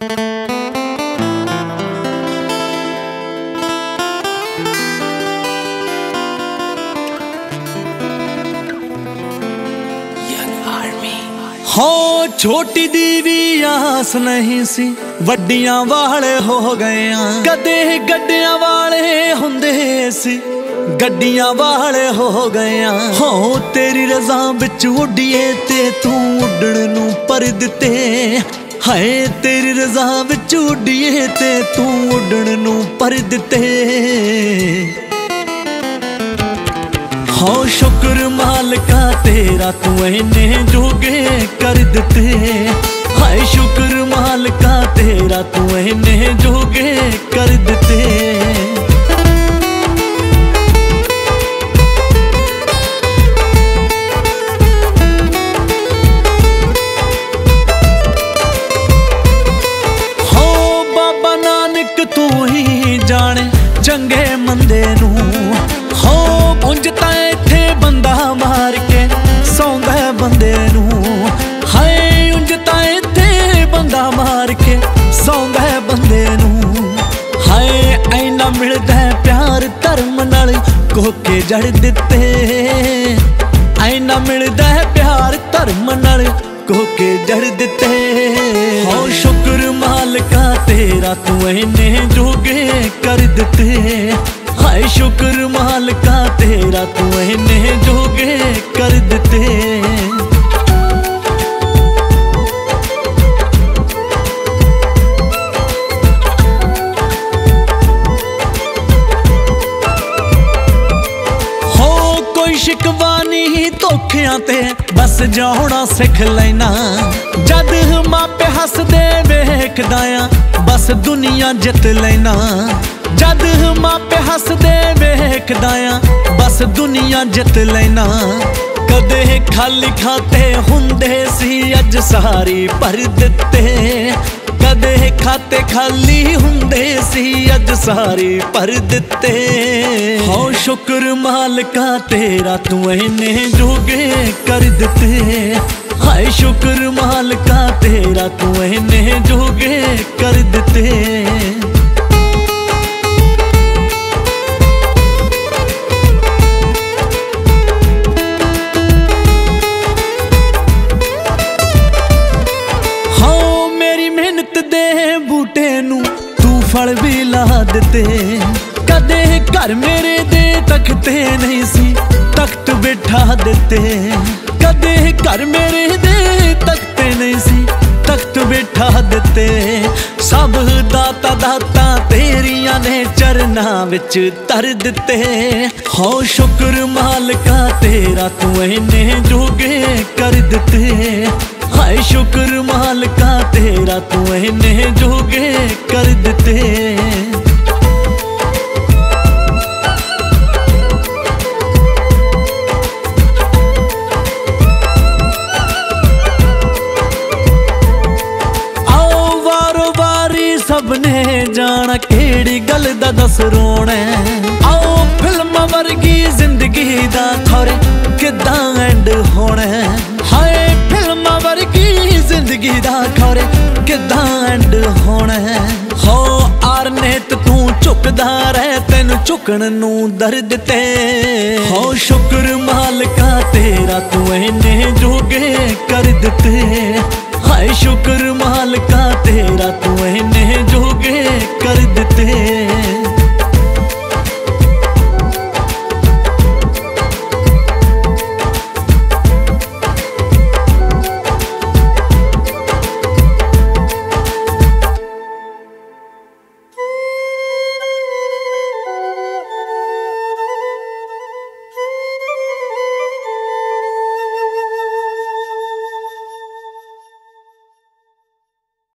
हो छोटी दी भी आस नहीं सी, वड्डियां वाले हो गए कदे गड्डियां वाले हुंदे सी, गड्डियां वाले हो गए हो। तेरी रज़ा बिच उड्डिए ते तू उड्डण नूं पर दिते, हाय तेरी रज़ा बिच उड्डिए ते तू उड्डण नूं पर दिते। हो शुक्र मालिका तेरा तू इन्ने जोगे कर दिते, हाय शुक्र मालिका तेरा तू इन्ने जोगे कर दिते। हो बाबा नानक तू ही जाने चंगे मंदे नू, हो उंज तां इत्थे बंदा मार के सौंदा बंदे नू, हाय उंज तां इत्थे बंदा मार के सौंदा बंदे नू। हाय ऐना मिलदा प्यार धर्म नाल कोके जड़ दिते, ऐना मिलदा प्यार धर्म नाल कोके जड़ दिते। हो शुक्र मालिका तेरा तू इन्ने जोगे कर दिते, हाय शुक्र मालिका तेरा तू इन्ने जोगे कर दिते। हो कोई शिकवा नहीं धोखियां ते बस जाना सिख लेना, जद मापे हसदे वेखदा आ बस दुनिया जित लेना, जद मापे हसदे वेखदा आ बस दुनिया जित लेना। कदे खाली खाते हुंदे सी अज सारी भर दिते, कदे खाते खाली हुंदे सी अज सारी भर दिते। हो शुक्र मालिका तेरा तू इन्ने जोगे कर दिते, हाय शुक्र मालिका तेरा तू इन्ने जोगे कर दिते। बूटे नू तू फल भी ला दिते, कदे घर मेरे दे तख्ते नहीं सी तख्त बिठा दिते, कदे घर मेरे दे तख्ते नहीं सी तख्त बिठा दिते। सब दाता दाता तेरिया ने चरना विच तर दिते। हो शुक्र मालिका तेरा तू इन्ने जोगे कर दिते, हाय शुक्र मालिका तेरा तू इन्ने जोगे कर दिते। आओ वारो वारी सबने जाना केड़ी गल दा दस रोना, आओ फिल्म वर्गी जिंदगी दा थोरे किदां एंड होना, हाय फिल्म वर्गी जिंदगी दा खौरे किदां एंड होना। हो आरनेत तू झुकदा रह तैनू झुकण नू दर्द ते, हो शुक्र मालिका तेरा तू इन्ने जोगे कर दिते, हाय शुक्र मालिका तेरा तू इन्ने जोगे कर दिते।